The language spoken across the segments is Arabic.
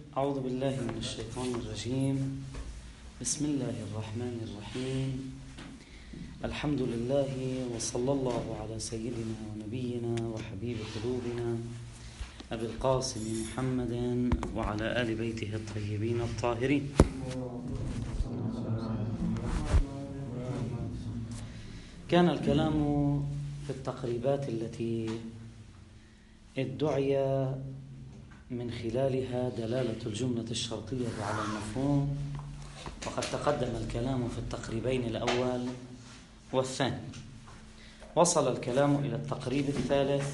أعوذ بالله من الشيطان الرجيم. بسم الله الرحمن الرحيم. الحمد لله وصلى الله على سيدنا ونبينا وحبيب قلوبنا أبي القاسم محمد وعلى آل بيته الطيبين الطاهرين. كان الكلام في التقريبات التي ادعي من خلالها دلالة الجملة الشرطية على المفهوم، وقد تقدم الكلام في التقريبين الأول والثاني. وصل الكلام إلى التقريب الثالث،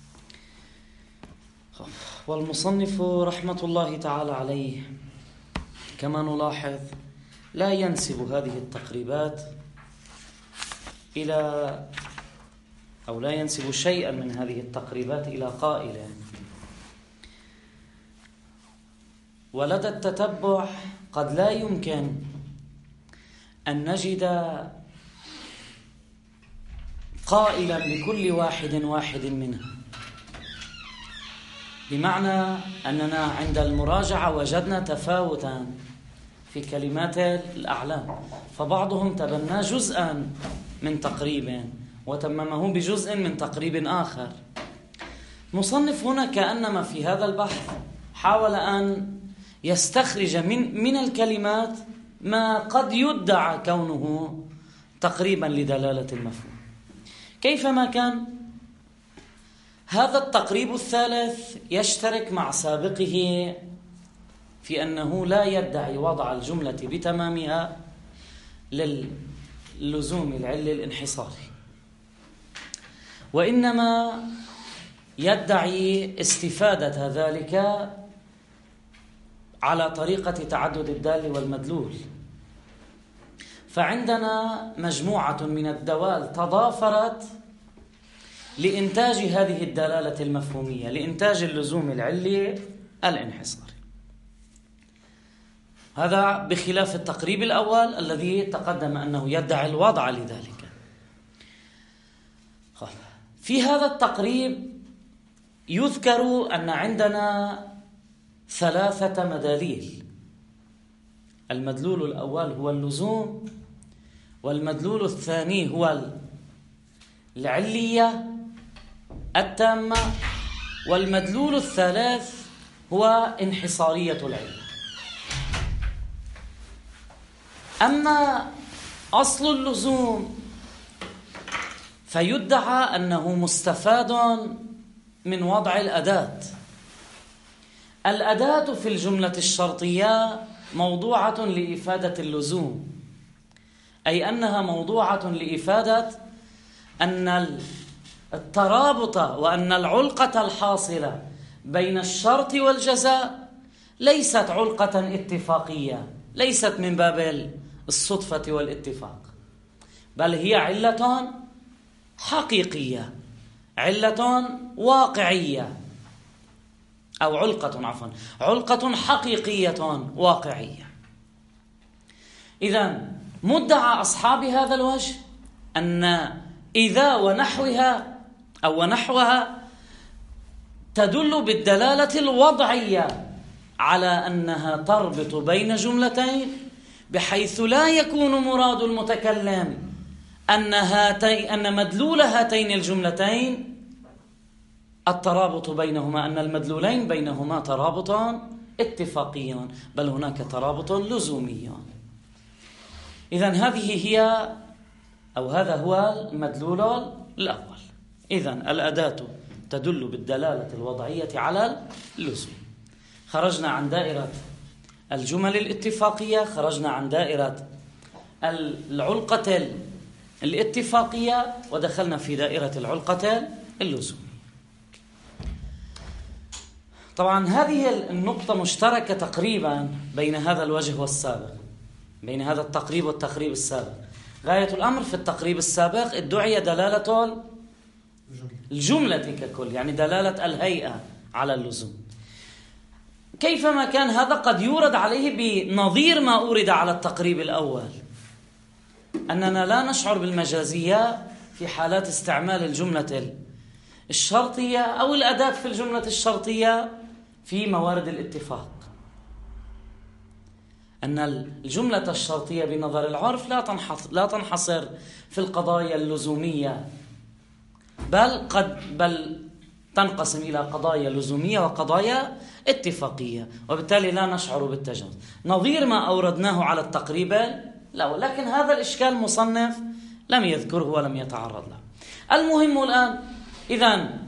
والمصنف رحمة الله تعالى عليه كما نلاحظ لا ينسب هذه التقريبات لا ينسب شيئا من هذه التقريبات إلى قائل. ولدى التتبع قد لا يمكن أن نجد قائلا لكل واحد منها، بمعنى أننا عند المراجعة وجدنا تفاوتا في كلمات الأعلام، فبعضهم تبنى جزءا من تقريب وتممه بجزء من تقريب آخر. مصنف هنا كأنما في هذا البحث حاول أن يستخرج من الكلمات ما قد يدعى كونه تقريبا لدلالة المفهوم. كيفما كان، هذا التقريب الثالث يشترك مع سابقه في أنه لا يدعي وضع الجملة بتمامها للزوم العلي الانحصاري، وإنما يدعي استفادة ذلك على طريقة تعدد الدال والمدلول. فعندنا مجموعة من الدوال تضافرت لإنتاج هذه الدلالة المفهومية، لإنتاج اللزوم العلي الانحصاري. هذا بخلاف التقريب الأول الذي تقدم أنه يدعي الوضع لذلك. في هذا التقريب يذكر أن عندنا 3 مداليل. المدلول الأول هو اللزوم، والمدلول الثاني هو العلية التامة، والمدلول الثالث هو انحصارية العلة. أما أصل اللزوم فيدعى أنه مستفاد من وضع الأداة. الأداة في الجملة الشرطية موضوعة لإفادة اللزوم، أي أنها موضوعة لإفادة أن الترابط وأن العلقة الحاصلة بين الشرط والجزاء ليست علقة اتفاقية، ليست من باب الصدفة والاتفاق، بل هي علة حقيقية، علة واقعية، أو علقة حقيقية واقعية. إذن مدعى أصحاب هذا الوجه أن إذا ونحوها أو ونحوها تدل بالدلالة الوضعية على أنها تربط بين جملتين، بحيث لا يكون مراد المتكلم أن مدلول هاتين الجملتين الترابط بينهما، أن المدلولين بينهما ترابط اتفاقي، بل هناك ترابط لزومي. إذن هذا هو المدلول الأول. إذن الأداة تدل بالدلالة الوضعية على اللزوم. خرجنا عن دائرة الجمل الاتفاقية، خرجنا عن دائرة العلقة الاتفاقية، ودخلنا في دائرة العلقة اللزوم. طبعا هذه النقطة مشتركة تقريبا بين هذا الوجه والسابق، بين هذا التقريب والتقريب السابق. غاية الأمر في التقريب السابق ادعي دلالة الجملة ككل، يعني دلالة الهيئة على اللزوم. كيفما كان، هذا قد يورد عليه بنظير ما أورد على التقريب الأول، أننا لا نشعر بالمجازية في حالات استعمال الجملة الشرطية أو الأداة في الجملة الشرطية في موارد الاتفاق. أن الجملة الشرطية بنظر العرف لا تنحصر في القضايا اللزومية، بل تنقسم إلى قضايا لزومية وقضايا اتفاقية، وبالتالي لا نشعر بالتجاوز نظير ما أوردناه على التقريب لا. ولكن هذا الإشكال المصنف لم يذكره ولم يتعرض له. المهم الآن، إذن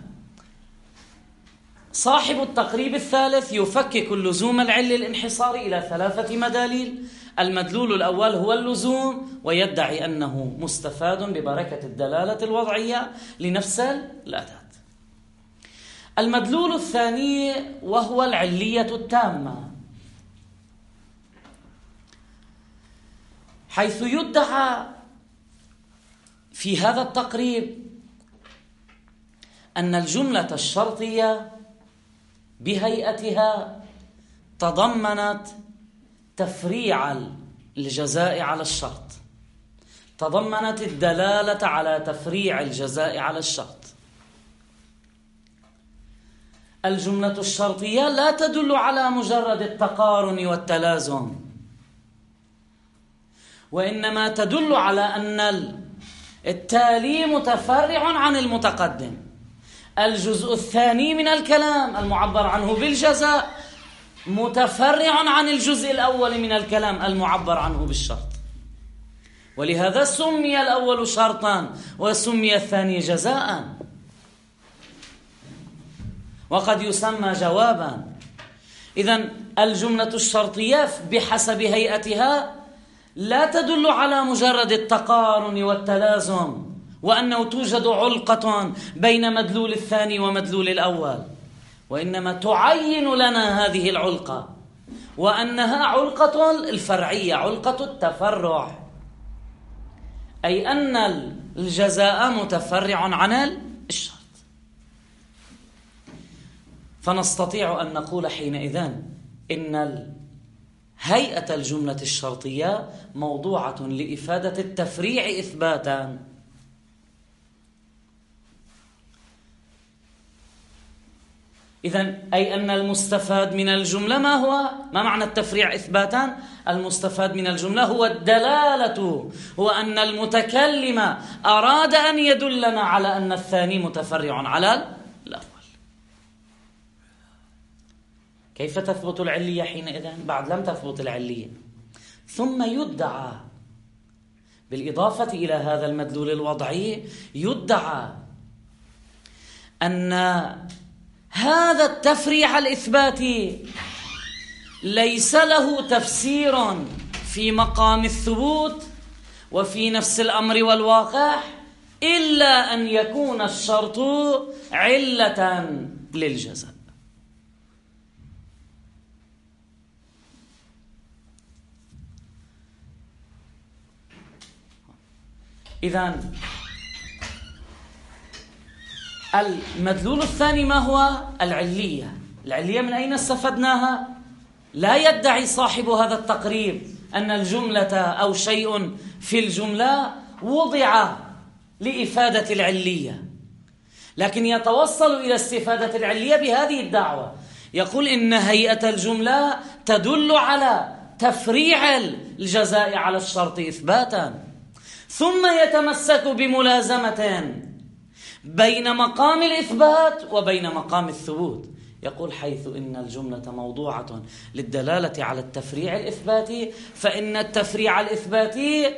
صاحب التقريب الثالث يفكك اللزوم العلي الانحصاري إلى 3 مداليل. المدلول الأول هو اللزوم، ويدعي أنه مستفاد ببركة الدلالة الوضعية لنفس الأداة. المدلول الثاني وهو العلية التامة، حيث يدعى في هذا التقريب أن الجملة الشرطية بهيئتها تضمنت تفريع الجزاء على الشرط، تضمنت الدلالة على تفريع الجزاء على الشرط. الجملة الشرطية لا تدل على مجرد التقارن والتلازم، وإنما تدل على أن التالي متفرع عن المتقدم. الجزء الثاني من الكلام المعبر عنه بالجزاء متفرع عن الجزء الأول من الكلام المعبر عنه بالشرط، ولهذا سمي الأول شرطا وسمي الثاني جزاء، وقد يسمى جوابا. إذن الجملة الشرطية بحسب هيئتها لا تدل على مجرد التقارن والتلازم، وأنه توجد علقة بين مدلول الثاني ومدلول الأول، وإنما تعين لنا هذه العلقة، وأنها علقة الفرعية، علقة التفرع، أي أن الجزاء متفرع عن الشرط. فنستطيع أن نقول حينئذ إن هيئة الجملة الشرطية موضوعة لإفادة التفريع إثباتا. إذن أي أن المستفاد من الجملة ما هو؟ ما معنى التفريع إثباتا؟ المستفاد من الجملة هو الدلالة، هو أن المتكلم أراد أن يدلنا على أن الثاني متفرع على الأول. كيف تثبت العلية حينئذ؟ بعد لم تثبت العلية. ثم يدعى بالإضافة إلى هذا المدلول الوضعي، يدعى أن هذا التفريع الإثباتي ليس له تفسير في مقام الثبوت وفي نفس الأمر والواقع إلا أن يكون الشرط علة للجزاء. إذن المدلول الثاني ما هو؟ العلية. العلية من أين استفدناها؟ لا يدعي صاحب هذا التقريب أن الجملة أو شيء في الجملة وضع لإفادة العلية، لكن يتوصل إلى استفادة العلية بهذه الدعوة، يقول إن هيئة الجملة تدل على تفريع الجزاء على الشرط إثباتا، ثم يتمسك بملازمة بين مقام الإثبات وبين مقام الثبوت. يقول حيث إن الجملة موضوعة للدلالة على التفريع الإثباتي، فإن التفريع الإثباتي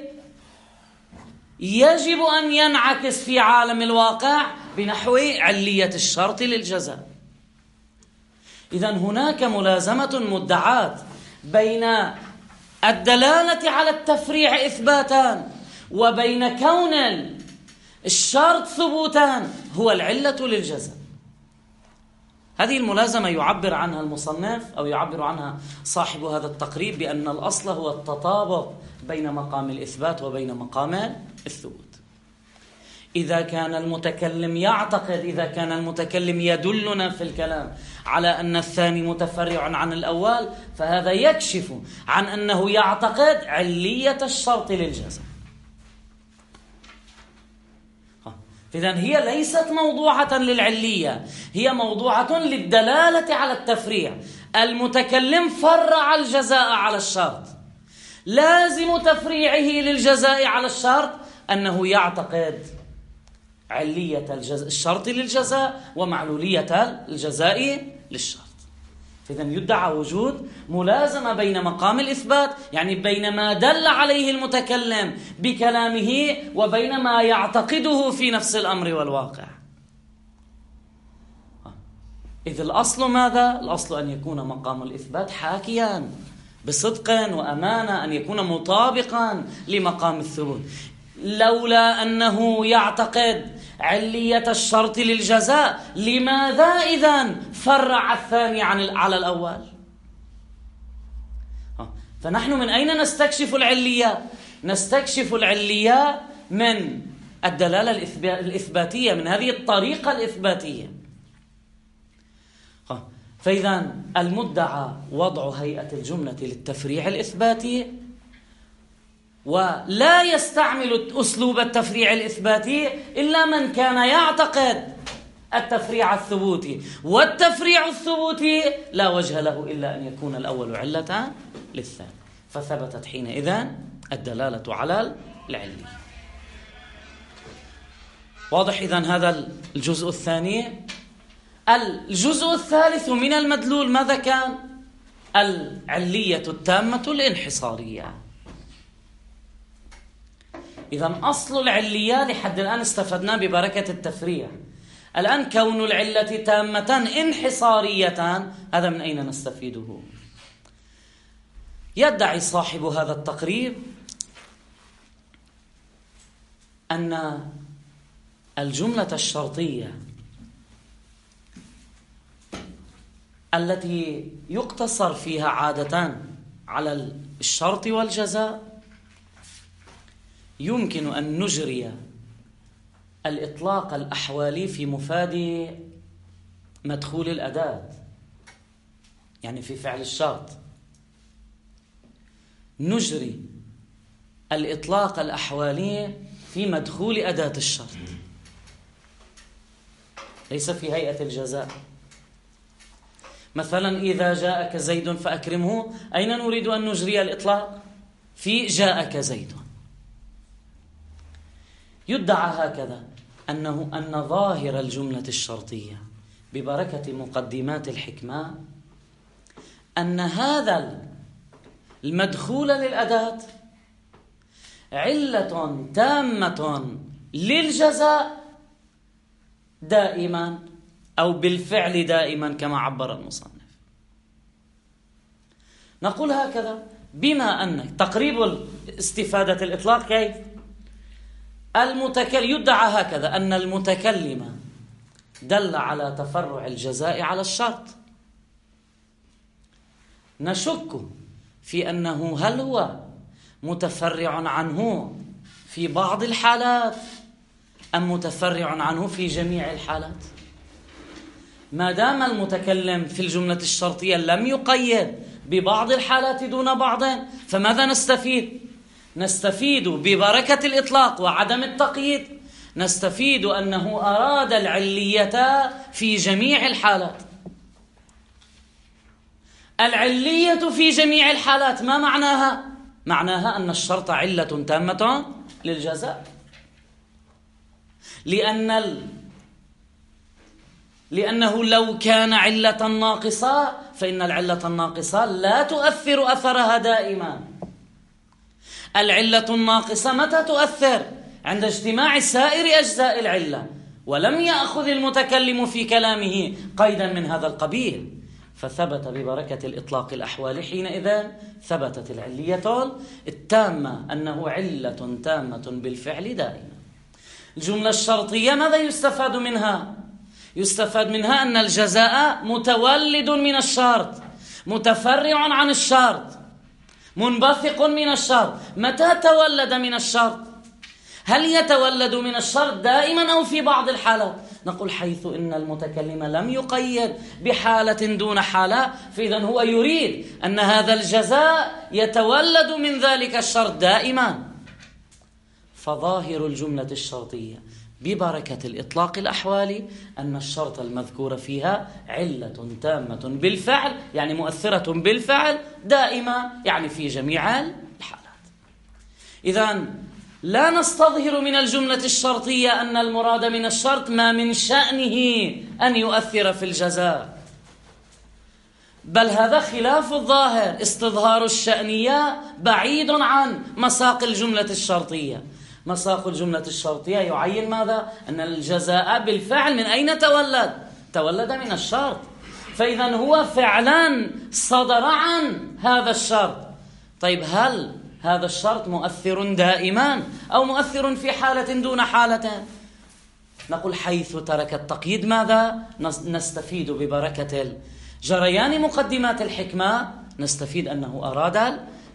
يجب أن ينعكس في عالم الواقع بنحو علية الشرط للجزاء. إذن هناك ملازمة مدعاة بين الدلالة على التفريع إثباتا وبين كون الشرط ثبوتا هو العلة للجزاء. هذه الملازمة يعبر عنها المصنف أو يعبر عنها صاحب هذا التقريب بأن الأصل هو التطابق بين مقام الإثبات وبين مقام الثبوت. إذا كان المتكلم يعتقد، إذا كان المتكلم يدلنا في الكلام على أن الثاني متفرع عن الأول، فهذا يكشف عن أنه يعتقد علية الشرط للجزاء. إذن هي ليست موضوعة للعلية، هي موضوعة للدلالة على التفريع. المتكلم فرع الجزاء على الشرط، لازم تفريعه للجزاء على الشرط أنه يعتقد علية الشرط للجزاء ومعلولية الجزاء للشرط. إذا يدعى وجود ملازمة بين مقام الإثبات، يعني بين ما دل عليه المتكلم بكلامه وبين ما يعتقده في نفس الأمر والواقع. إذ الأصل ماذا؟ الأصل أن يكون مقام الإثبات حاكيا بصدق وأمانة، أن يكون مطابقا لمقام الثبوت. لولا أنه يعتقد علية الشرط للجزاء، لماذا إذن فرع الثاني على الأول؟ فنحن من أين نستكشف العلية؟ نستكشف العلية من الدلالة الإثباتية، من هذه الطريقة الإثباتية. فإذا المدعى وضع هيئة الجملة للتفريع الإثباتي، ولا يستعمل أسلوب التفريع الإثباتي إلا من كان يعتقد التفريع الثبوتي، والتفريع الثبوتي لا وجه له إلا أن يكون الأول علة للثاني، فثبتت حينئذ الدلالة على العلة. واضح إذن هذا الجزء الثاني. الجزء الثالث من المدلول ماذا كان؟ العلية التامة الانحصارية. إذن أصل العلية لحد الآن استفدنا ببركة التفريع. الآن كون العلة تامة انحصارية، هذا من أين نستفيده؟ يدعي صاحب هذا التقريب أن الجملة الشرطية التي يقتصر فيها عادة على الشرط والجزاء يمكن أن نجري الإطلاق الأحوالي في مفاد مدخول الأداة، يعني في فعل الشرط نجري الإطلاق الأحوالي في مدخول أداة الشرط، ليس في هيئة الجزاء. مثلا إذا جاءك زيد فأكرمه، أين نريد أن نجري الإطلاق؟ في جاءك زيد. يدعى هكذا أن ظاهر الجملة الشرطية ببركة مقدمات الحكمة أن هذا المدخول للأداة علة تامة للجزاء دائما، أو بالفعل دائما كما عبر المصنف. نقول هكذا بما أن تقريب استفادة الإطلاق كيف؟ يدعى هكذا أن المتكلم دل على تفرع الجزاء على الشرط. نشك في أنه هل هو متفرع عنه في بعض الحالات أم متفرع عنه في جميع الحالات. ما دام المتكلم في الجملة الشرطية لم يقيد ببعض الحالات دون بعض، فماذا نستفيد؟ نستفيد ببركة الإطلاق وعدم التقييد، نستفيد أنه أراد العلية في جميع الحالات. العلية في جميع الحالات ما معناها؟ معناها أن الشرط علة تامة للجزاء، لأنه لو كان علة ناقصة فإن العلة الناقصة لا تؤثر أثرها دائما. العلة الناقصة متى تؤثر؟ عند اجتماع سائر أجزاء العلة، ولم يأخذ المتكلم في كلامه قيدا من هذا القبيل، فثبت ببركة الإطلاق الأحوال حينئذ ثبتت العلية التامة، أنه علة تامة بالفعل دائما. الجملة الشرطية ماذا يستفاد منها؟ يستفاد منها أن الجزاء متولد من الشرط، متفرع عن الشرط، منبثق من الشرط. متى تولد من الشرط؟ هل يتولد من الشرط دائما أو في بعض الحالات؟ نقول حيث إن المتكلم لم يقيد بحالة دون حالة، فإذا هو يريد أن هذا الجزاء يتولد من ذلك الشرط دائما. فظاهر الجملة الشرطية ببركة الإطلاق الأحوالي أن الشرط المذكور فيها علة تامة بالفعل، يعني مؤثرة بالفعل دائما، يعني في جميع الحالات. إذن لا نستظهر من الجملة الشرطية أن المراد من الشرط ما من شأنه أن يؤثر في الجزاء، بل هذا خلاف الظاهر. استظهار الشأنية بعيد عن مساق الجملة الشرطية. مساق الجملة الشرطية يعين ماذا؟ أن الجزاء بالفعل من أين تولد؟ تولد من الشرط. فإذا هو فعلا صدر عن هذا الشرط. طيب هل هذا الشرط مؤثر دائما أو مؤثر في حالة دون حالة؟ نقول حيث ترك التقييد ماذا؟ نستفيد ببركة جريان مقدمات الحكمة، نستفيد أنه أراد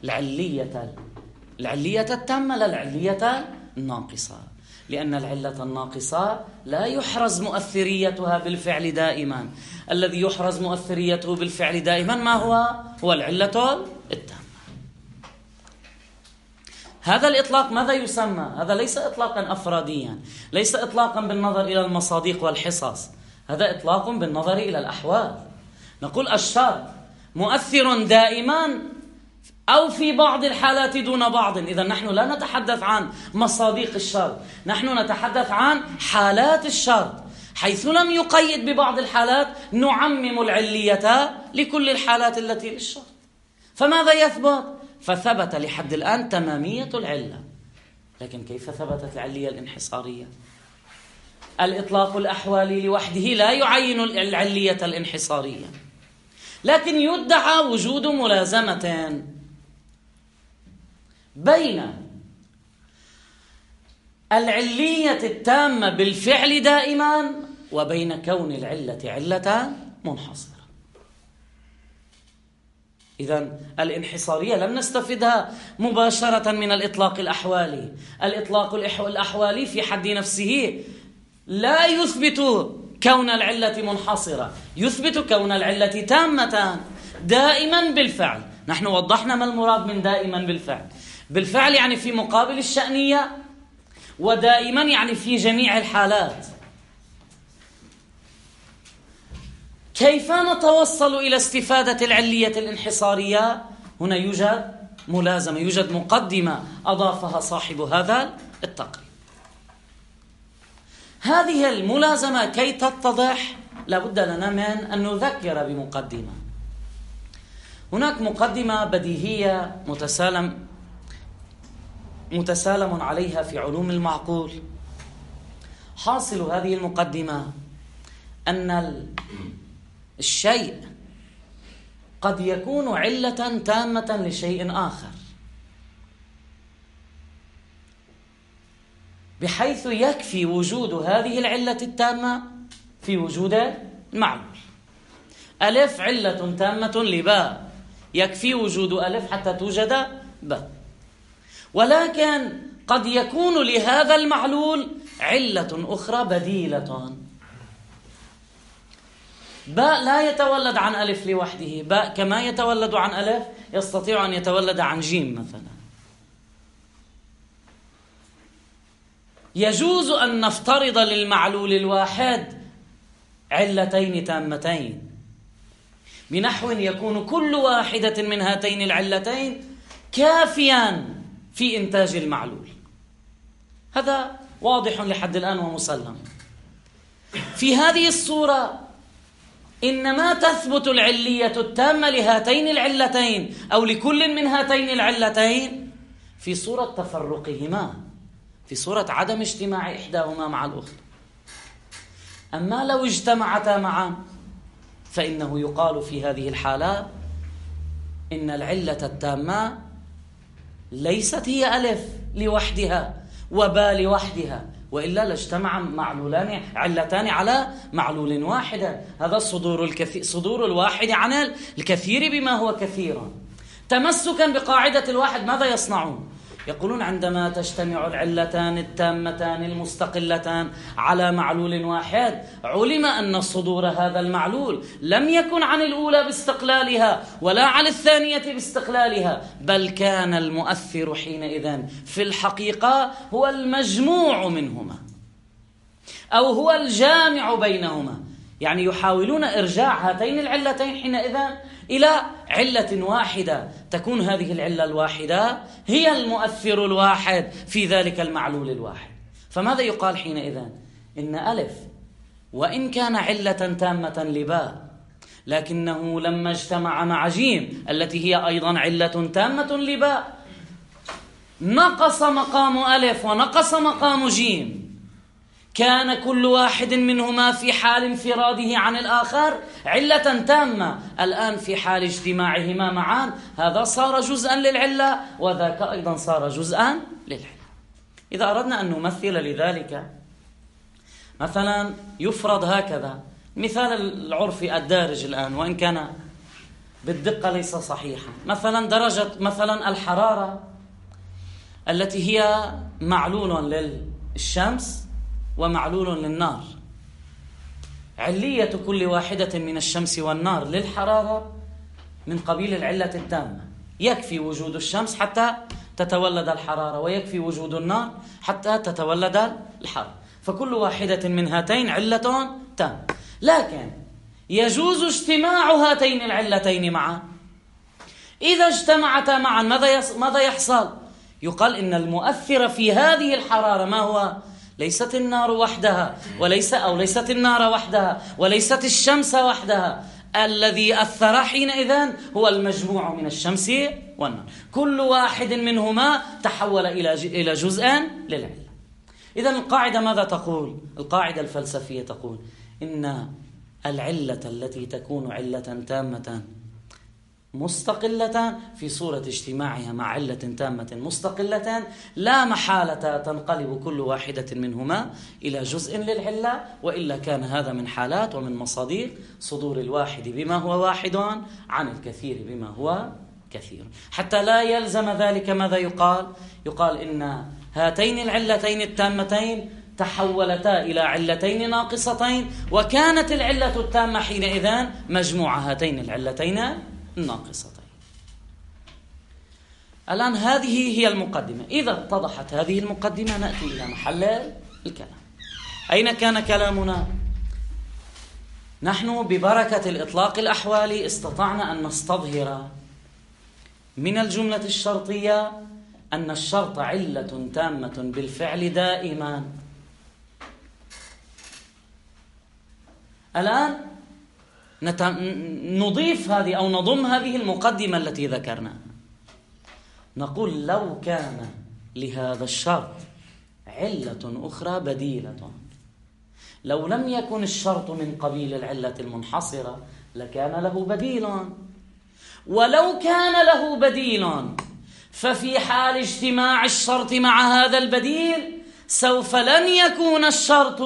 العلية التامة لا العلية الناقصة، لأن العلة الناقصة لا يحرز مؤثريتها بالفعل دائما. الذي يحرز مؤثريته بالفعل دائما ما هو العلة التامة. هذا الإطلاق ماذا يسمى؟ هذا ليس إطلاقا أفراديا، ليس إطلاقا بالنظر إلى المصادق والحصص، هذا إطلاق بالنظر إلى الأحوال. نقول الشرط مؤثر دائما أو في بعض الحالات دون بعض. إذا نحن لا نتحدث عن مصادق الشرط، نحن نتحدث عن حالات الشرط، حيث لم يقيد ببعض الحالات نعمم العلية لكل الحالات التي للشرط. فماذا يثبت؟ فثبت لحد الآن تمامية العلة. لكن كيف ثبتت العلية الانحصارية؟ الإطلاق الأحوالي لوحده لا يعين العلية الانحصارية، لكن يدعى وجود ملازمة بين العلية التامة بالفعل دائما وبين كون العلة علة منحصرة. إذن الانحصارية لم نستفدها مباشرة من الإطلاق الأحوالي. الإطلاق الأحوالي في حد نفسه لا يثبت كون العلة منحصرة، يثبت كون العلة تامة دائما بالفعل. نحن وضحنا ما المراد من دائما بالفعل. بالفعل يعني في مقابل الشأنية، ودائما يعني في جميع الحالات. كيف نتوصل إلى استفادة العلية الانحصارية؟ هنا يوجد ملازمة، يوجد مقدمة أضافها صاحب هذا التقرير. هذه الملازمة كي تتضح لابد لنا من أن نذكر بمقدمة. هناك مقدمة بديهية متسالم عليها في علوم المعقول. حاصل هذه المقدمة أن الشيء قد يكون علة تامة لشيء آخر، بحيث يكفي وجود هذه العلة التامة في وجود المعلول. ألف علة تامة لباء، يكفي وجود ألف حتى توجد باء. ولكن قد يكون لهذا المعلول علة أخرى بديلة. باء لا يتولد عن ألف لوحده، باء كما يتولد عن ألف يستطيع أن يتولد عن جيم مثلا. يجوز أن نفترض للمعلول الواحد علتين تامتين، بنحو يكون كل واحدة من هاتين العلتين كافيا في إنتاج المعلول. هذا واضح لحد الآن ومسلم. في هذه الصورة إنما تثبت العلية التامة لهاتين العلتين أو لكل من هاتين العلتين في صورة تفرقهما، في صورة عدم اجتماع إحداهما مع الأخرى. أما لو اجتمعتا معا فإنه يقال في هذه الحالة إن العلة التامة ليست هي ألف لوحدها وباء لوحدها، وإلا لاجتمع معلولان علتان على معلول واحد. هذا صدور الواحد عن الكثير بما هو كثير. تمسكا بقاعدة الواحد ماذا يصنعون؟ يقولون عندما تجتمع العلتان التامتان المستقلتان على معلول واحد، علم أن صدور هذا المعلول لم يكن عن الأولى باستقلالها ولا عن الثانية باستقلالها، بل كان المؤثر حينئذ في الحقيقة هو المجموع منهما أو هو الجامع بينهما. يعني يحاولون إرجاع هاتين العلتين حينئذ إلى علة واحدة، تكون هذه العلة الواحدة هي المؤثر الواحد في ذلك المعلول الواحد. فماذا يقال حينئذ؟ إن ألف وإن كان علة تامة لباء، لكنه لما اجتمع مع جيم التي هي أيضا علة تامة لباء، نقص مقام ألف ونقص مقام جيم، كان كل واحد منهما في حال انفراده عن الآخر علة تامة. الآن في حال اجتماعهما معا هذا صار جزءا للعلة وذاك أيضا صار جزءا للعلة. إذا أردنا أن نمثل لذلك مثلا يفرض هكذا، مثال العرفي الدارج الآن وإن كان بالدقة ليس صحيحا، مثلا درجة مثلا الحرارة التي هي معلول للشمس ومعلول للنار، علية كل واحدة من الشمس والنار للحرارة من قبيل العلة التامة، يكفي وجود الشمس حتى تتولد الحرارة، ويكفي وجود النار حتى تتولد الحرارة، فكل واحدة من هاتين علة تامة. لكن يجوز اجتماع هاتين العلتين معا. إذا اجتمعتا معا ماذا يحصل؟ يقال إن المؤثر في هذه الحرارة ما هو؟ ليست النار وحدها ليست النار وحدها وليست الشمس وحدها، الذي أثر حينئذ هو المجموع من الشمس والنار، كل واحد منهما تحول إلى جزء للعلة. إذن القاعدة ماذا تقول؟ القاعدة الفلسفية تقول إن العلة التي تكون علة تامة مستقلة في صورة اجتماعها مع علة تامة مستقلة لا محالة تنقلب كل واحدة منهما إلى جزء للعلة، وإلا كان هذا من حالات ومن مصادر صدور الواحد بما هو واحد عن الكثير بما هو كثير، حتى لا يلزم ذلك ماذا يقال؟ يقال إن هاتين العلتين التامتين تحولتا إلى علتين ناقصتين، وكانت العلة التامة حينئذ مجموع هاتين العلتين الناقصتين. الآن هذه هي المقدمة. إذا اتضحت هذه المقدمة نأتي إلى محل الكلام. أين كان كلامنا؟ نحن ببركة الإطلاق الأحوالي استطعنا أن نستظهر من الجملة الشرطية أن الشرط علة تامة بالفعل دائما. الآن نضيف هذه أو نضم هذه المقدمة التي ذكرناها، نقول لو كان لهذا الشرط علة أخرى بديلة، لو لم يكن الشرط من قبيل العلة المنحصرة لكان له بديل، ولو كان له بديل ففي حال اجتماع الشرط مع هذا البديل سوف لن يكون الشرط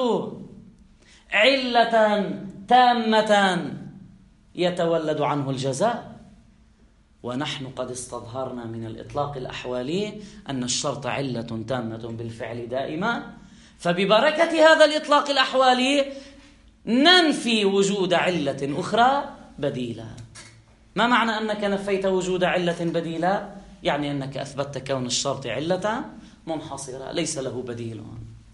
علة تامة يتولد عنه الجزاء. ونحن قد استظهرنا من الإطلاق الأحوالي أن الشرط علة تامة بالفعل دائما، فببركة هذا الإطلاق الأحوالي ننفي وجود علة أخرى بديلة. ما معنى أنك نفيت وجود علة بديلة؟ يعني أنك أثبتت كون الشرط علة منحصرة ليس له بديل.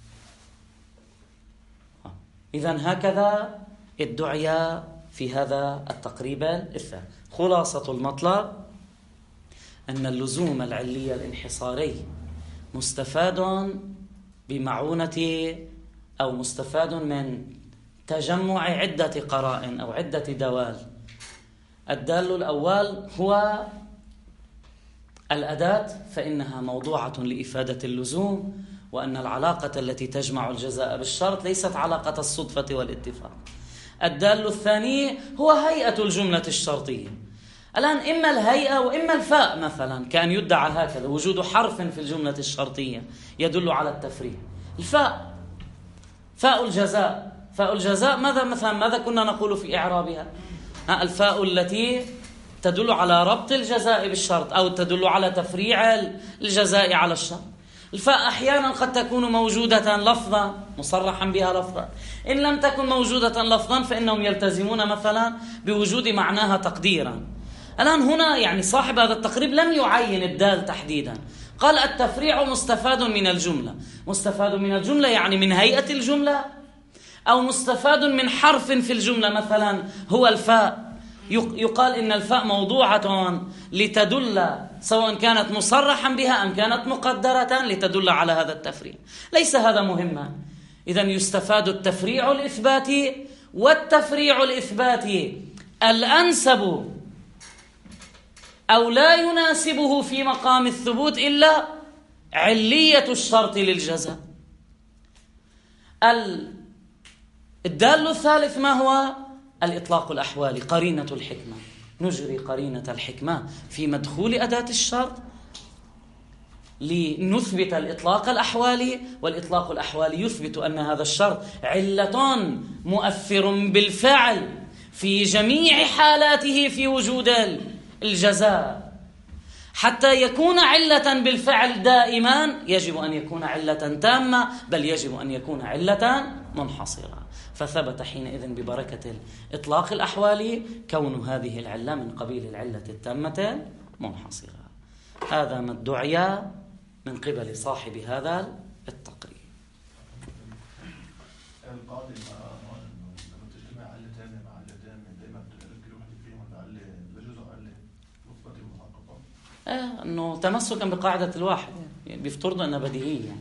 إذن هكذا ادعي في هذا التقريب الثاني. خلاصة المطلب أن اللزوم العلي الانحصاري مستفاد بمعونة أو مستفاد من تجمع عدة قرائن أو عدة دوال. الدال الأول هو الأداة، فإنها موضوعة لإفادة اللزوم، وأن العلاقة التي تجمع الجزاء بالشرط ليست علاقة الصدفة والاتفاق. الدال الثاني هو هيئة الجملة الشرطية. الآن إما الهيئة وإما الفاء، مثلا كان يدعى هكذا وجود حرف في الجملة الشرطية يدل على التفريع. الفاء فاء الجزاء، فاء الجزاء ماذا كنا نقول في إعرابها؟ الفاء التي تدل على ربط الجزاء بالشرط أو تدل على تفريع الجزاء على الشرط. الفاء أحيانا قد تكون موجودة لفظا مصرحا بها لفظا، إن لم تكن موجودة لفظا فإنهم يلتزمون مثلا بوجود معناها تقديرا. الآن هنا يعني صاحب هذا التقريب لم يعين الدال تحديدا، قال التفريع مستفاد من الجملة. مستفاد من الجملة يعني من هيئة الجملة، أو مستفاد من حرف في الجملة مثلا هو الفاء، يقال إن الفاء موضوعة لتدل، سواء كانت مصرحا بها أم كانت مقدرة لتدل على هذا التفريع. ليس هذا مهما. إذن يستفاد التفريع الإثباتي والتفريع الإثباتي الأنسب أو لا يناسبه في مقام الثبوت إلا علية الشرط للجزاء. الدال الثالث ما هو؟ الإطلاق الأحوالي، قرينة الحكمة. نجري قرينة الحكمة في مدخول أداة الشرط لنثبت الإطلاق الأحوالي، والإطلاق الأحوالي يثبت أن هذا الشرط علة مؤثر بالفعل في جميع حالاته في وجود الجزاء. حتى يكون علة بالفعل دائما يجب أن يكون علة تامة، بل يجب أن يكون علة منحصرة. فثبت حينئذ ببركة الإطلاق الأحوالي كون هذه العلة من قبيل العلة التامة منحصرة. هذا ما ادعي من قبل صاحب هذا التقرير. القاضي لما تجتمع علتين مع علتين دائما كل واحد فيهم علة لجزء علة مثبتة محققة. انه تمسكا بقاعدة الواحد، يعني بيفترضوا انها بديهية. يعني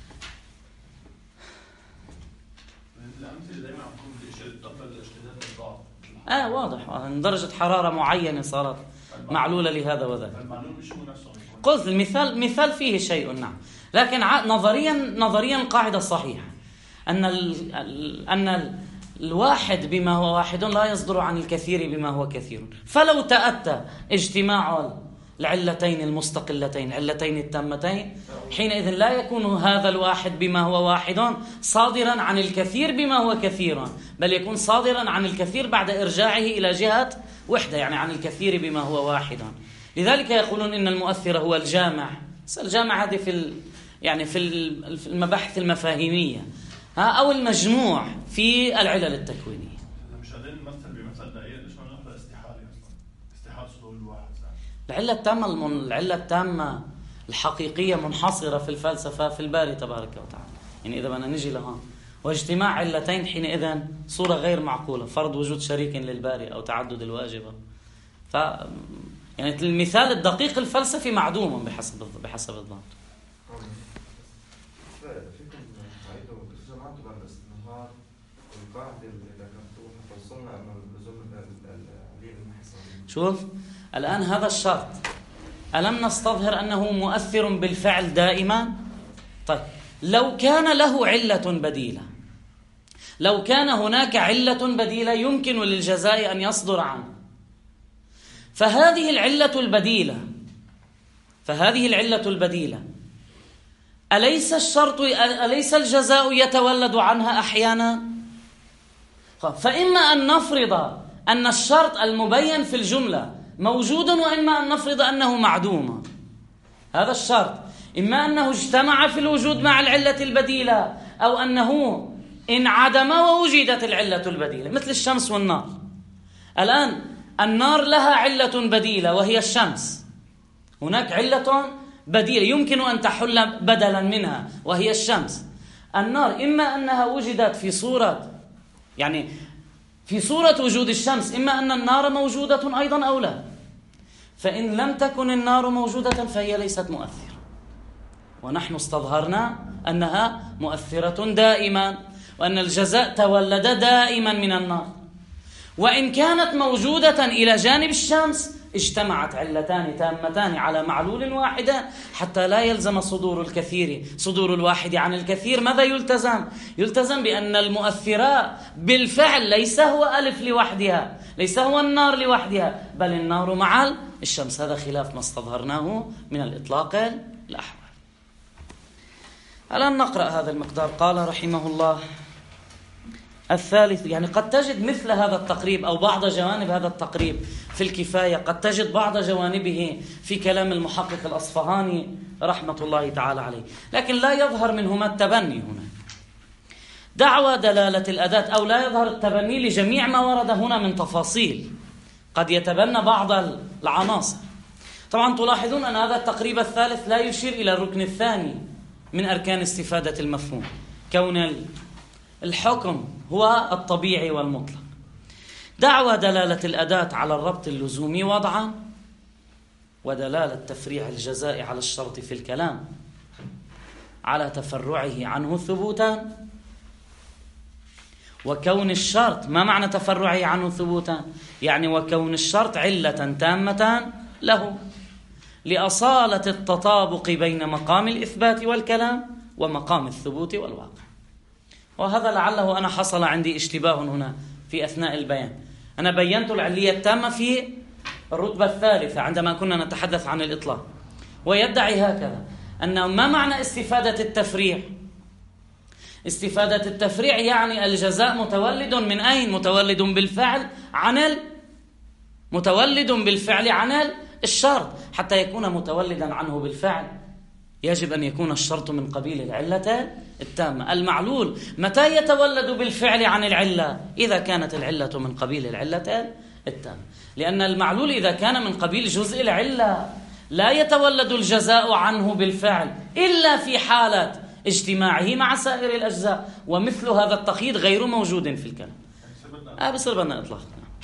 الأمثلة دائما عم تكون تقبل الاجتهاد الضعف. واضح من درجة حرارة معينة صارت معلولة لهذا وذاك. المعلول مش هو نفسه. قلت المثال فيه شيء، نعم، لكن نظريا القاعدة صحيحة أن الواحد بما هو واحد لا يصدر عن الكثير بما هو كثير. فلو تأتى اجتماع العلتين المستقلتين، علتين التامتين، حينئذ لا يكون هذا الواحد بما هو واحد صادرا عن الكثير بما هو كثير، بل يكون صادرا عن الكثير بعد إرجاعه إلى جهة وحدة، يعني عن الكثير بما هو واحد. لذلك يقولون إن المؤثر هو الجامع. الجامع هذه في المباحث المفاهيمية، أو المجموع في العلل التكوينية. مش قادرين نمثل بمثل دقيق، ليش ما ناخذ استحالة أصلا؟ استحالة صدور الواحد. العلة التامة الحقيقية منحصرة في الفلسفة في الباري تبارك وتعالى. يعني إذا بدنا نجي لهون واجتماع علتين حينئذ صورة غير معقولة، فرض وجود شريك للباري أو تعدد الواجبة. يعني المثال الدقيق الفلسفي معدوم بحسب الضابط. شوف الآن هذا الشرط ألم نستظهر أنه مؤثر بالفعل دائما؟ طيب لو كان له علة بديلة، لو كان هناك علة بديلة يمكن للجزاء أن يصدر عنه، فهذه العلة البديلة أليس الجزاء يتولد عنها أحيانا؟ فإما أن نفرض أن الشرط المبين في الجملة موجود، وإما أن نفرض أنه معدوم. هذا الشرط إما أنه اجتمع في الوجود مع العلة البديلة، أو أنه انعدم ووجدت العلة البديلة، مثل الشمس والنار. الآن النار لها علة بديلة وهي الشمس، هناك علة بديلة يمكن أن تحل بدلا منها وهي الشمس. النار إما أنها وجدت في صورة، يعني في صورة وجود الشمس، إما أن النار موجودة أيضا أو لا. فإن لم تكن النار موجودة فهي ليست مؤثرة، ونحن استظهرنا أنها مؤثرة دائما، وأن الجزاء تولد دائما من النار. وإن كانت موجودة إلى جانب الشمس اجتمعت علتان تامتان على معلول واحد حتى لا يلزم صدور الواحد عن الكثير. ماذا يلتزم؟ يلتزم بأن المؤثرات بالفعل ليس هو ألف لوحدها، ليس هو النار لوحدها، بل النار مع الشمس. هذا خلاف ما استظهرناه من الإطلاق الأحوال. الآن نقرأ هذا المقدار. قال رحمه الله: الثالث، يعني قد تجد مثل هذا التقريب أو بعض جوانب هذا التقريب في الكفاية، قد تجد بعض جوانبه في كلام المحقق الأصفهاني رحمة الله تعالى عليه، لكن لا يظهر منهما التبني هنا، دعوى دلالة الأداة، أو لا يظهر التبني لجميع ما ورد هنا من تفاصيل، قد يتبنى بعض العناصر. طبعا تلاحظون أن هذا التقريب الثالث لا يشير إلى الركن الثاني من أركان استفادة المفهوم، كون الحكم هو الطبيعي والمطلق. دعوى دلالة الأداة على الربط اللزومي وضعا، ودلالة تفريع الجزاء على الشرط في الكلام على تفرعه عنه ثبوتا، وكون الشرط، ما معنى تفرعه عنه ثبوتا؟ يعني وكون الشرط علة تامة له لأصالة التطابق بين مقام الإثبات والكلام ومقام الثبوت والواقع. وهذا لعله أنا حصل عندي اشتباه هنا في أثناء البيان. أنا بينت العلية التامة في الرتبة الثالثة عندما كنا نتحدث عن الإطلاق، ويدعي هكذا أنه ما معنى استفادة التفريع؟ استفادة التفريع يعني الجزاء متولد من أين؟ متولد بالفعل عن الشرط. حتى يكون متولدا عنه بالفعل يجب أن يكون الشرط من قبيل العلة التامة. المعلول متى يتولد بالفعل عن العلة؟ إذا كانت العلة من قبيل العلة التامة، لأن المعلول إذا كان من قبيل جزء العلة لا يتولد الجزاء عنه بالفعل إلا في حالة اجتماعه مع سائر الأجزاء، ومثل هذا التقييد غير موجود في الكلام. بصير بدنا إطلاق.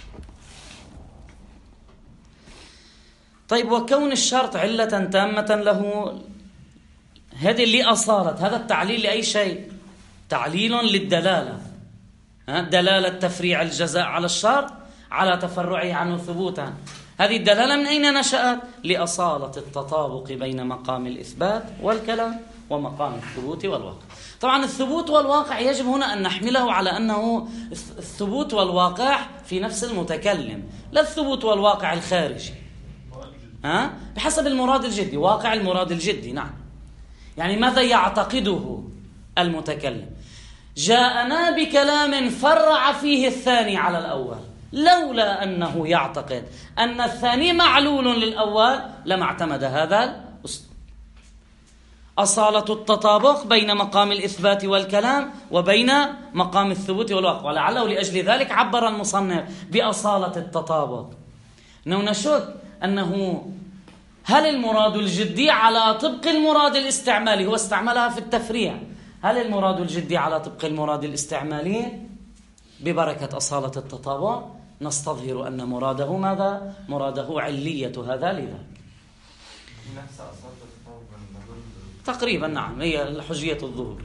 طيب، وكون الشرط علة تامة له، هذه اللي أصالت، هذا التعليل لأي شيء؟ تعليل للدلالة، دلالة تفريع الجزاء على الشرط على تفرعه عنه ثبوتا. هذه الدلالة من أين نشأت؟ لأصالة التطابق بين مقام الإثبات والكلام ومقام الثبوت والواقع. طبعا الثبوت والواقع يجب هنا أن نحمله على أنه الثبوت والواقع في نفس المتكلم، لا الثبوت والواقع الخارجي، بحسب المراد الجدي، واقع المراد الجدي. نعم، يعني ماذا يعتقده المتكلم؟ جاءنا بكلام فرع فيه الثاني على الأول، لولا أنه يعتقد أن الثاني معلول للأول لما اعتمد هذا الأسلوب. أصالة التطابق بين مقام الإثبات والكلام وبين مقام الثبوت والواقع، ولعله لأجل ذلك عبر المصنف بأصالة التطابق. أنه نشك أنه هل المراد الجدي على طبق المراد الاستعمالي، هو استعملها في التفريع، هل المراد الجدي على طبق المراد الاستعمالي؟ ببركة أصالة التطابق نستظهر أن مراده ماذا؟ مراده علية هذا لذاك. نفس أصالة التطابق تقريبا. نعم، هي حجية الظهور.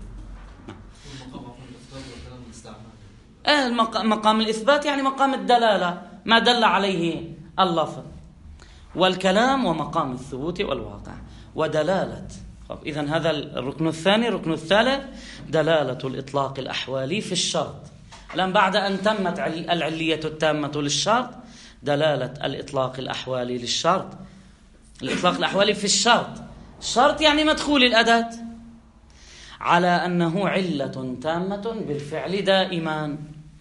مقام الإثبات يعني مقام الدلالة، ما دل عليه اللفظ، والكلام ومقام الثبوت والواقع ودلالة. إذن هذا الركن الثاني. الركن الثالث دلالة الإطلاق الأحوالي في الشرط. الآن بعد أن تمت العلية التامة للشرط، دلالة الإطلاق الأحوالي للشرط. الإطلاق الأحوالي في الشرط، الشرط يعني مدخول الأداة، على أنه علة تامة بالفعل دائما،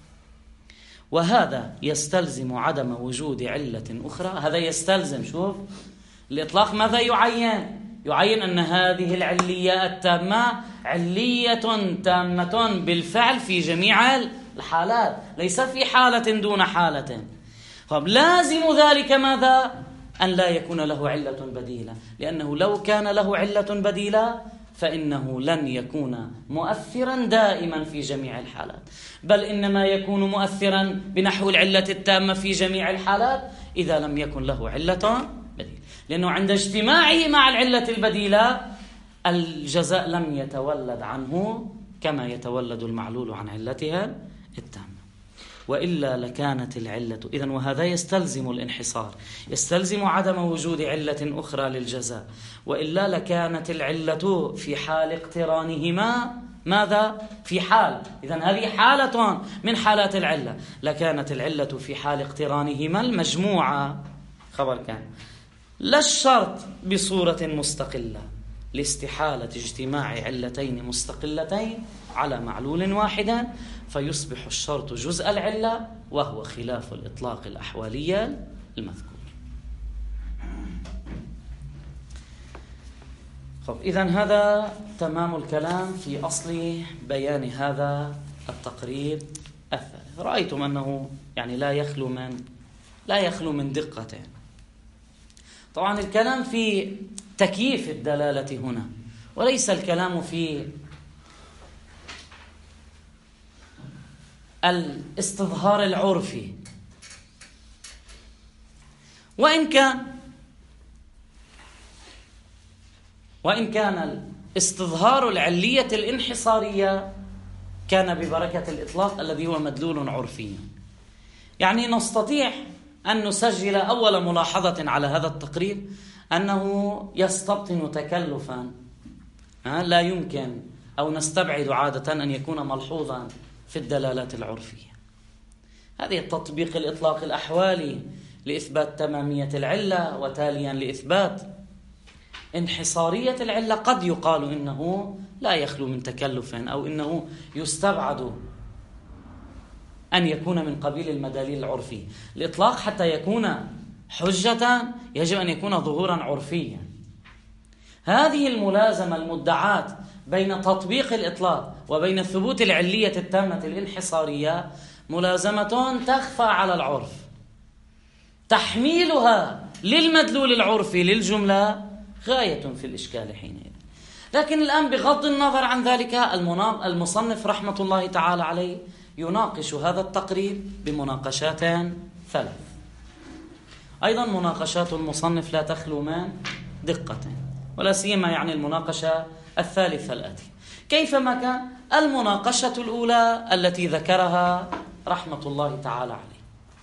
وهذا يستلزم عدم وجود علة أخرى. هذا يستلزم، شوف الإطلاق ماذا يعين؟ يعين أن هذه العلية التامة علية تامة بالفعل في جميع الحالات، ليس في حالة دون حالة. لازم ذلك ماذا؟ أن لا يكون له علة بديلة، لأنه لو كان له علة بديلة فإنه لن يكون مؤثرا دائما في جميع الحالات، بل إنما يكون مؤثرا بنحو العلة التامة في جميع الحالات إذا لم يكن له علة بديلة، لأنه عند اجتماعه مع العلة البديلة الجزاء لم يتولد عنه كما يتولد المعلول عن علتها التامة، وإلا لكانت العلة. إذن وهذا يستلزم الانحصار، يستلزم عدم وجود علة أخرى للجزاء، وإلا لكانت العلة في حال اقترانهما ماذا؟ في حال. إذن هذه حالة من حالات العلة، لكانت العلة في حال اقترانهما المجموعة. خبر كان لا الشرط بصورة مستقلة لاستحالة اجتماع علتين مستقلتين على معلول واحد، فيصبح الشرط جزء العلة، وهو خلاف الإطلاق الأحوالي المذكور. إذن هذا تمام الكلام في أصل بيان هذا التقريب الثالث. رأيتم أنه يعني لا يخلو من دقة. طبعا الكلام في تكييف الدلالة هنا، وليس الكلام في الاستظهار العرفي وإن كان استظهار العلية الانحصارية كان ببركة الإطلاق الذي هو مدلول عرفي. يعني نستطيع أن نسجل أول ملاحظة على هذا التقرير أنه يستبطن تكلفا لا يمكن أو نستبعد عادة أن يكون ملحوظا في الدلالات العرفية. هذه التطبيق الإطلاق الأحوالي لإثبات تمامية العلة وتاليا لإثبات انحصارية العلة قد يقال إنه لا يخلو من تكلف أو إنه يستبعد أن يكون من قبيل المداليل العرفية. الإطلاق حتى يكون حجة يجب أن يكون ظهورا عرفيا. هذه الملازمة المدعاة بين تطبيق الإطلاق وبين ثبوت العلية التامة الانحصارية ملازمة تخفى على العرف. تحميلها للمدلول العرفي للجملة غاية في الإشكال حينئذ. لكن الآن بغض النظر عن ذلك المصنف رحمة الله تعالى عليه يناقش هذا التقرير بمناقشات ثلاث. أيضا مناقشات المصنف لا تخلو من دقة، ولا سيما يعني المناقشة الثالثة الآتية. كيفما كان المناقشة الأولى التي ذكرها رحمة الله تعالى عليه،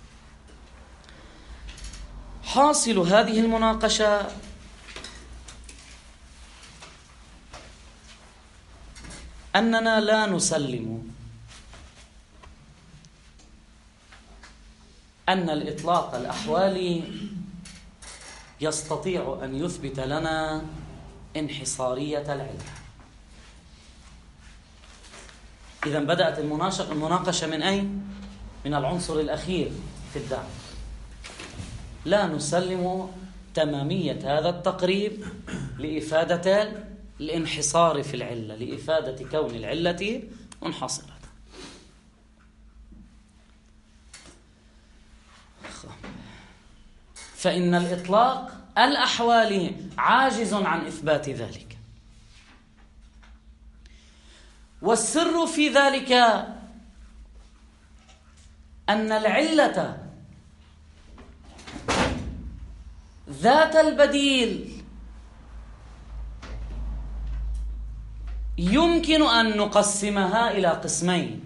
حاصل هذه المناقشة أننا لا نسلم أن الإطلاق الأحوالي يستطيع أن يثبت لنا انحصارية العلة. إذن بدأت المناقشة من أين؟ من العنصر الأخير في الدعوة. لا نسلم تمامية هذا التقريب لإفادة الانحصار في العلة، لإفادة كون العلة منحصرة. فإن الإطلاق الأحوالي عاجز عن إثبات ذلك. والسر في ذلك أن العلة ذات البديل يمكن أن نقسمها إلى قسمين.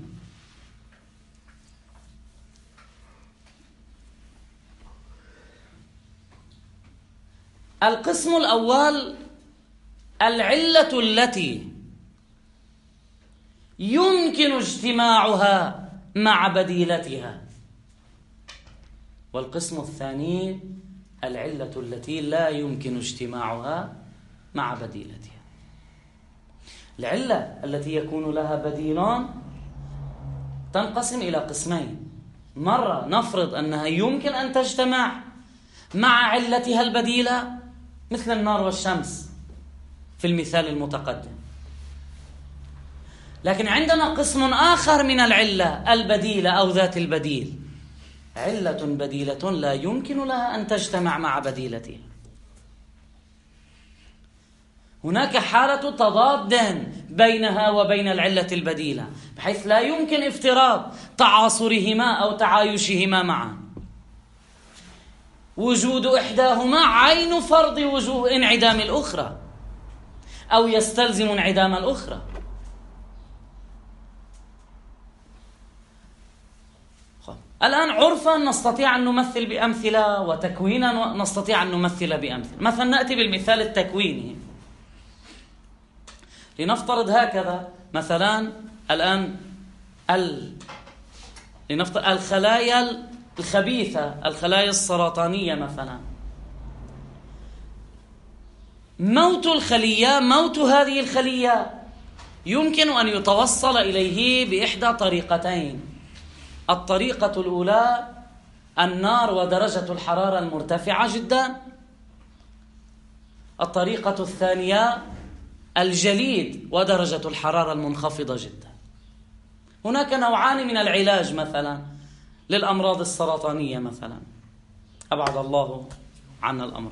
القسم الأول العلة التي يمكن اجتماعها مع بديلتها، والقسم الثاني العلة التي لا يمكن اجتماعها مع بديلتها. العلة التي يكون لها بديلان تنقسم إلى قسمين. مرة نفرض أنها يمكن أن تجتمع مع علتها البديلة مثل النار والشمس في المثال المتقدم، لكن عندنا قسم آخر من العلة البديلة أو ذات البديل، علة بديلة لا يمكن لها أن تجتمع مع بديلتها. هناك حالة تضاد بينها وبين العلة البديلة بحيث لا يمكن افتراض تعاصرهما أو تعايشهما معا. وجود إحداهما عين فرض وجوه انعدام الأخرى أو يستلزم انعدام الأخرى. الآن عرفا نستطيع أن نمثل بأمثلة، وتكوينا نستطيع أن نمثل بأمثلة. مثلا نأتي بالمثال التكويني. لنفترض هكذا مثلا الآن لنفترض الخلايا الخبيثة، الخلايا السرطانية مثلا، موت الخلية، موت هذه الخلية يمكن أن يتوصل إليه بإحدى طريقتين. الطريقة الأولى النار ودرجة الحرارة المرتفعة جدا. الطريقة الثانية الجليد ودرجة الحرارة المنخفضة جدا. هناك نوعان من العلاج مثلا للأمراض السرطانية مثلا، أبعد الله عنا الأمر.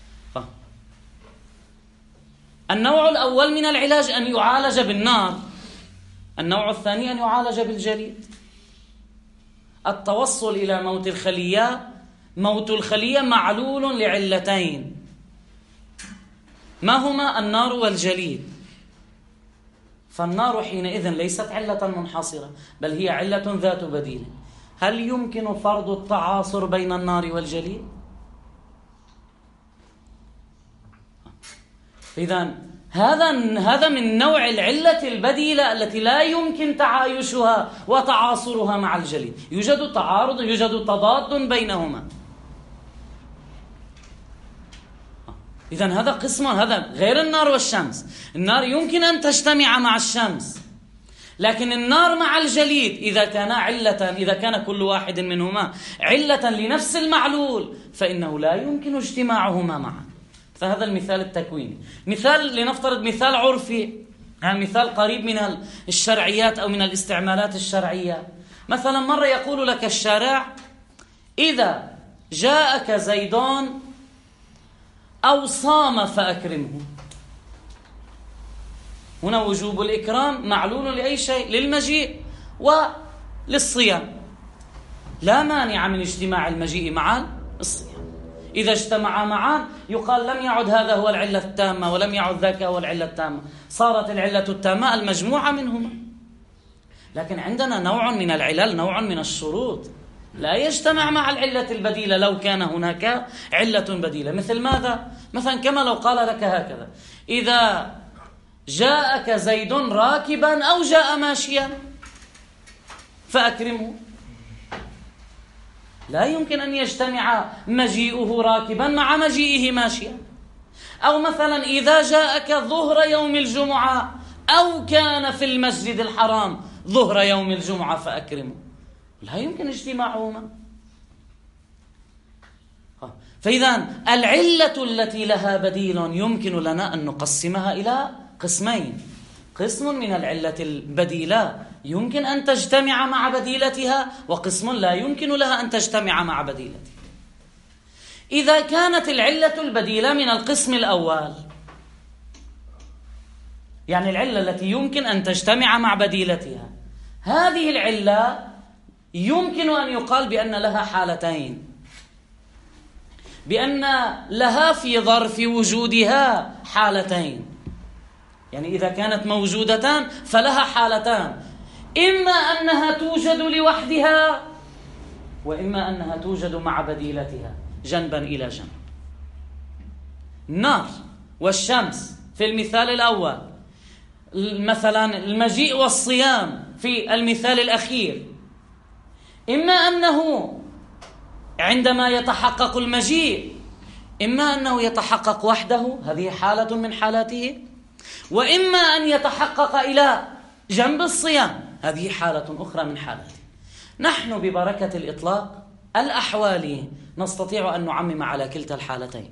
النوع الأول من العلاج أن يعالج بالنار، النوع الثاني أن يعالج بالجليد. التوصل إلى موت الخلية موت الخلية معلول لعلتين، ما هما؟ النار والجليد. فالنار حينئذ ليست علة منحصرة، بل هي علة ذات بديل. هل يمكن فرض التعاصر بين النار والجليد؟ إذن هذا من نوع العلة البديلة التي لا يمكن تعايشها وتعاصرها مع الجليد. يوجد تعارض، يوجد تضاد بينهما. إذن هذا قسم، هذا غير النار والشمس. النار يمكن أن تجتمع مع الشمس، لكن النار مع الجليد إذا كان علة، إذا كان كل واحد منهما علة لنفس المعلول، فإنه لا يمكن اجتماعهما معا. فهذا المثال التكويني. مثال، لنفترض مثال عرفي، مثال قريب من الشرعيات أو من الاستعمالات الشرعية. مثلا مرة يقول لك الشارع: إذا جاءك زيدون أو صام فأكرمه. هنا وجوب الإكرام معلول لأي شيء، للمجيء وللصيام. لا مانع من اجتماع المجيء مع الصيام. إذا اجتمعا معا يقال لم يعد هذا هو العلة التامة ولم يعد ذاك هو العلة التامة، صارت العلة التامة المجموعة منهما. لكن عندنا نوع من العلل، نوع من الشروط لا يجتمع مع العلة البديلة لو كان هناك علة بديلة. مثل ماذا؟ مثلا كما لو قال لك هكذا: إذا جاءك زيد راكبا أو جاء ماشيا فأكرمه. لا يمكن أن يجتمع مجيئه راكبا مع مجيئه ماشيا. أو مثلا إذا جاءك ظهر يوم الجمعة أو كان في المسجد الحرام ظهر يوم الجمعة فأكرمه. لا يمكن اجتماعهما. فإذا العلة التي لها بديل يمكن لنا أن نقسمها إلى قسمين: قسم من العلة البديلة يمكن أن تجتمع مع بديلتها، وقسم لا يمكن لها أن تجتمع مع بديلتها. إذا كانت العلة البديلة من القسم الأول، يعني العلة التي يمكن أن تجتمع مع بديلتها، هذه العلة يمكن أن يقال بأن لها حالتين، بأن لها في ظرف وجودها حالتين. يعني إذا كانت موجودتان فلها حالتان: إما أنها توجد لوحدها، وإما أنها توجد مع بديلتها جنبا إلى جنب. النار والشمس في المثال الأول، مثلا المجيء والصيام في المثال الأخير، إما أنه عندما يتحقق المجيء إما أنه يتحقق وحده، هذه حالة من حالاته، وإما أن يتحقق إلى جنب الصيام، هذه حالة أخرى من حالاته. نحن ببركة الإطلاق الأحوالي نستطيع أن نعمم على كلتا الحالتين،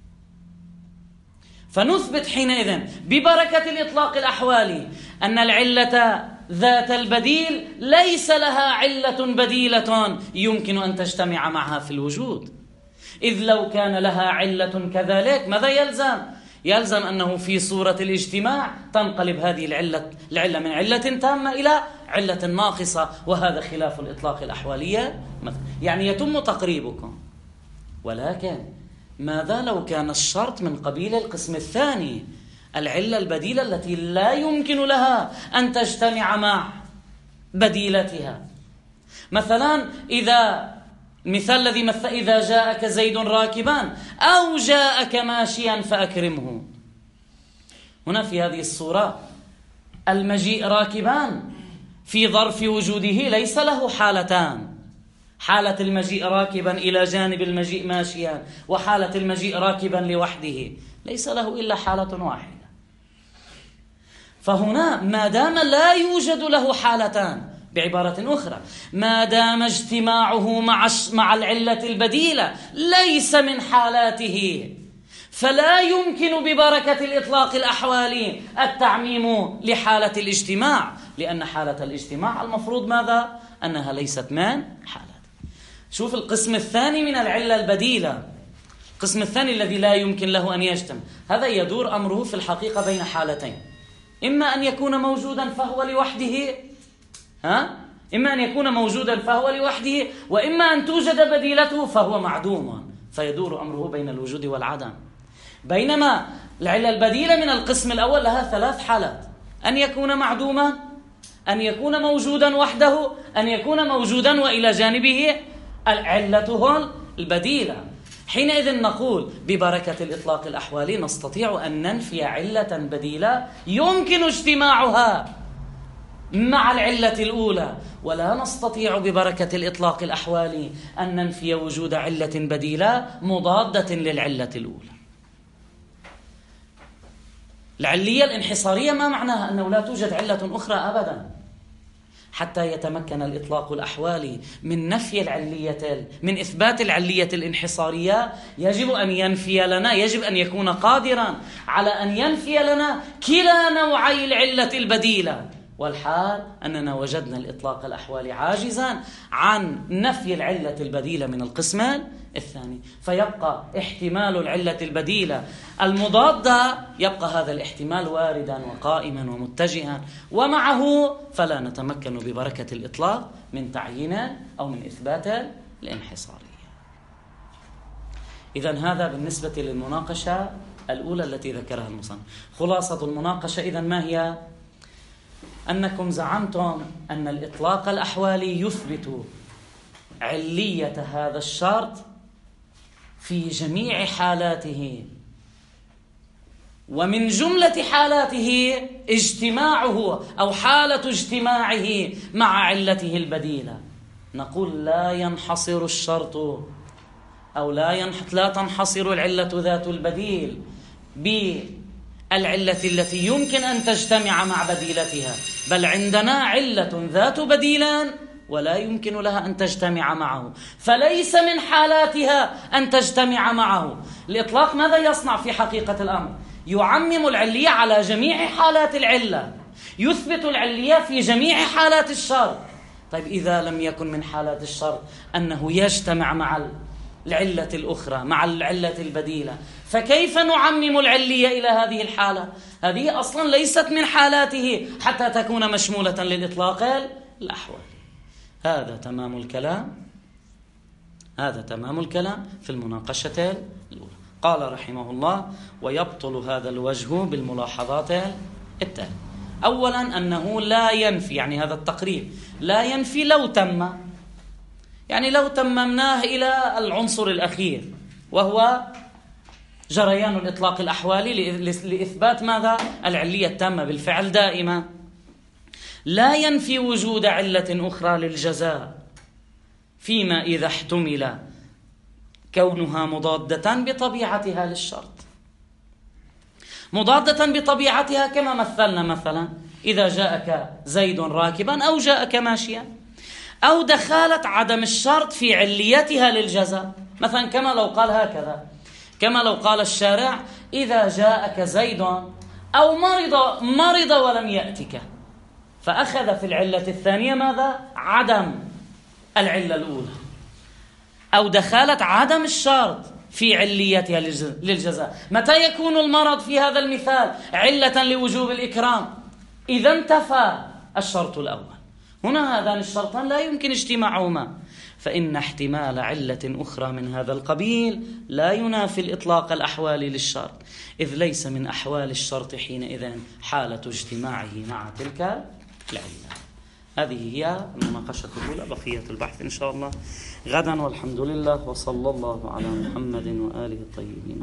فنثبت حينئذ ببركة الإطلاق الأحوالي أن العلة ذات البديل ليس لها علة بديلة يمكن أن تجتمع معها في الوجود. إذ لو كان لها علة كذلك ماذا يلزم؟ يلزم أنه في صورة الاجتماع تنقلب هذه العلة من علة تامة إلى علة ناقصة، وهذا خلاف الإطلاق الأحوالية. يعني يتم تقريبكم. ولكن ماذا لو كان الشرط من قبيل القسم الثاني، العلة البديلة التي لا يمكن لها أن تجتمع مع بديلتها؟ مثلا المثال الذي مثل: إذا جاءك زيد راكبا أو جاءك ماشيا فأكرمه. هنا في هذه الصورة المجيء راكبان في ظرف وجوده ليس له حالتان: حالة المجيء راكبا إلى جانب المجيء ماشيا، وحالة المجيء راكبا لوحده، ليس له إلا حالة واحدة. فهنا ما دام لا يوجد له حالتان، بعبارة أخرى ما دام اجتماعه مع العلة البديلة ليس من حالاته، فلا يمكن ببركة الإطلاق الأحوالي التعميم لحالة الاجتماع، لأن حالة الاجتماع المفروض ماذا؟ أنها ليست من حالات. شوف القسم الثاني من العلة البديلة، القسم الثاني الذي لا يمكن له أن يجتمع، هذا يدور أمره في الحقيقة بين حالتين: إما أن يكون موجودا فهو لوحده، إما أن يكون موجودا فهو لوحده، وإما أن توجد بديلته فهو معدوم، فيدور أمره بين الوجود والعدم. بينما العلة البديلة من القسم الأول لها 3 حالات: أن يكون معدوما، أن يكون موجودا وحده، أن يكون موجودا وإلى جانبه علته البديلة. حينئذ نقول ببركة الإطلاق الأحوالي نستطيع أن ننفي علة بديلة يمكن اجتماعها مع العلة الأولى، ولا نستطيع ببركة الإطلاق الأحوالي أن ننفي وجود علة بديلة مضادة للعلة الأولى. العلية الانحصارية ما معناها؟ أنه لا توجد علة أخرى أبدا. حتى يتمكن الإطلاق الأحوالي من نفي العلية، من إثبات العلية الانحصارية، يجب أن ينفي لنا، يجب أن يكون قادرا على أن ينفي لنا كلا نوعي العلة البديلة. والحال أننا وجدنا الإطلاق الأحوالي عاجزا عن نفي العلة البديلة من القسم الثاني، فيبقى احتمال العلة البديلة المضادة، يبقى هذا الاحتمال واردا وقائما ومتجها، ومعه فلا نتمكن ببركة الإطلاق من تعيين أو من إثبات الانحصارية. إذن هذا بالنسبة للمناقشة الأولى التي ذكرها المصنف. خلاصة المناقشة إذن ما هي؟ أنكم زعمتم أن الإطلاق الأحوالي يثبت علية هذا الشرط في جميع حالاته، ومن جملة حالاته اجتماعه أو حالة اجتماعه مع علته البديلة. نقول لا ينحصر الشرط أو لا تنحصر العلة ذات البديل بالعلة التي يمكن أن تجتمع مع بديلتها، بل عندنا علة ذات بديلان ولا يمكن لها أن تجتمع معه، فليس من حالاتها أن تجتمع معه. الإطلاق ماذا يصنع في حقيقة الأمر؟ يعمم العلية على جميع حالات العلة، يثبت العلية في جميع حالات الشرط. طيب إذا لم يكن من حالات الشرط أنه يجتمع مع العلة الأخرى، مع العلة البديلة، فكيف نعمم العلية إلى هذه الحالة؟ هذه أصلا ليست من حالاته حتى تكون مشمولة للإطلاق الأحوالي. هذا تمام الكلام في المناقشة الأولى. قال رحمه الله: ويبطل هذا الوجه بالملاحظات التالية. أولا أنه لا ينفي، يعني هذا التقرير لا ينفي لو تم، يعني لو تممناه إلى العنصر الأخير وهو جريان الإطلاق الأحوالي لإثبات ماذا؟ العلية التامة بالفعل دائما. لا ينفي وجود علة أخرى للجزاء فيما إذا احتمل كونها مضادة بطبيعتها للشرط، مضادة بطبيعتها كما مثلنا، مثلا إذا جاءك زيد راكبا أو جاءك ماشيا، أو دخالة عدم الشرط في عليتها للجزاء، مثلا كما لو قال هكذا، كما لو قال الشارع: إذا جاءك زيد أو مرض ولم يأتك، فأخذ في العلة الثانية ماذا؟ عدم العلة الأولى، أو دخالة عدم الشرط في عليتها للجزاء. متى يكون المرض في هذا المثال علة لوجوب الإكرام؟ إذا انتفى الشرط الأول. هنا هذان الشرطان لا يمكن اجتماعهما، فإن احتمال علة أخرى من هذا القبيل لا ينافي الإطلاق الأحوالي للشرط، إذ ليس من أحوال الشرط حينئذ حالة اجتماعه مع تلك العلة. هذه هي المناقشة الأولى، بقية البحث إن شاء الله غدا، والحمد لله، وصلى الله على محمد وآله الطيبين.